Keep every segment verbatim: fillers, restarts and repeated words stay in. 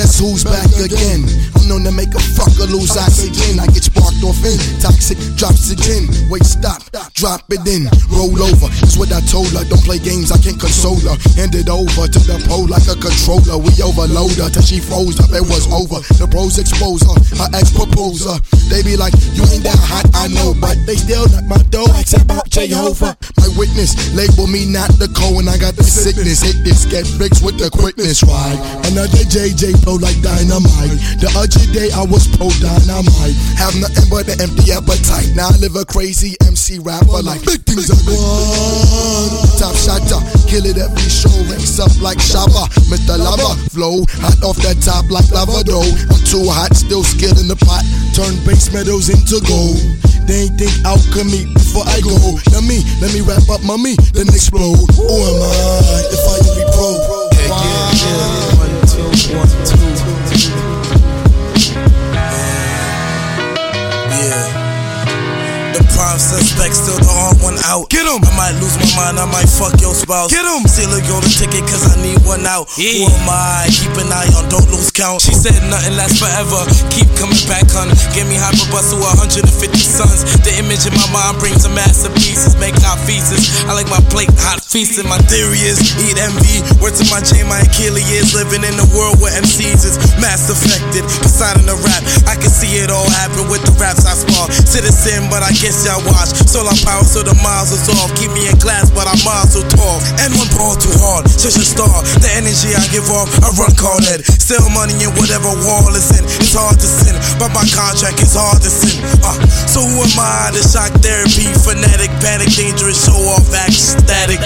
guess who's back again? I'm known to make a fucker lose oxygen. I get sparked off in toxic, drops it in. Wait, stop, drop it in, roll over. That's what I told her. Don't play games, I can't console her. Hand it over to the pole like a controller. We overload her till she froze up. It was over. The pros expose her, her ex propose her. They be like, you ain't that hot, I know, but they still knock my door. Ask about Jehovah. My witness, label me not the Cohen. I got the sickness. Hit this, get fixed with the quickness. Right? Another J J flow like dynamite. The other day I was pro dynamite. Have nothing but an empty appetite. Now I live a crazy M C rapper like big things are gone. Top shotter, kill it every show. Ranks up like Shabba, Mister Lava. Flow hot off the top like lava dough. I'm too hot, still skilled in the pot. Turn base metals into gold. They ain't think alchemy before I go. Let me, let me wrap up mommy, then explode. Who am I if I only pro? Yeah, yeah, yeah. One, two, one, two. Yeah. The prime suspect still the hard one out. Get him! I might lose my mind, I might fuck your spouse. Get him! Still a golden ticket cause I need one out. Yeah. Who am I? Keep an eye on, don't lose count. She said nothing lasts forever. Keep coming back, hun. Give me hyperbus to one hundred fifty sons. The image in my mind brings a masterpieces. Make hot feasts. I like my plate hot feasting. My theory is eat envy. Word to my chain, my Achilles. Living in a world where M Cs is mass affected. Deciding to rap, I can see it all happen with the raps I spar. Citizen, but I guess y'all watch. Solar power so the miles is off. Keep me in class, but I'm miles so tall. And one ball too hard, such a star. The energy I give off, I run call it. Still money in whatever wall it's in. It's hard to sin, but my contract is hard to sin. Uh, so who am I? The shock therapy, fanatic, panic, dangerous, show off, act static.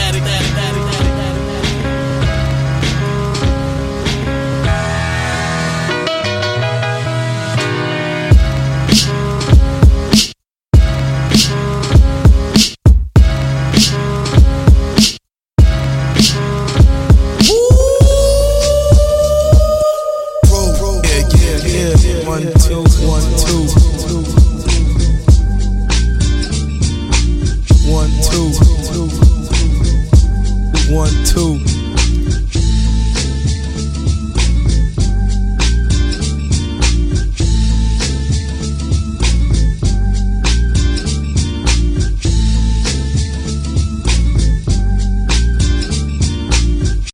One, two, one, two.